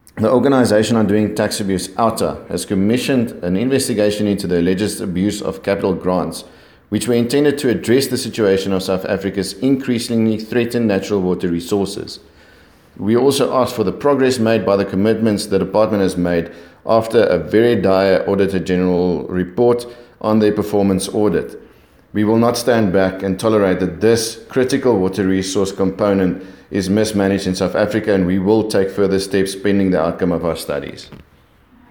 The Organisation on Doing Tax Abuse, OUTA, has commissioned an investigation into the alleged abuse of capital grants, which were intended to address the situation of South Africa's increasingly threatened natural water resources. We also asked for the progress made by the commitments the department has made after a very dire Auditor General report on their performance audit. We will not stand back and tolerate that this critical water resource component is mismanaged in South Africa, and we will take further steps pending the outcome of our studies.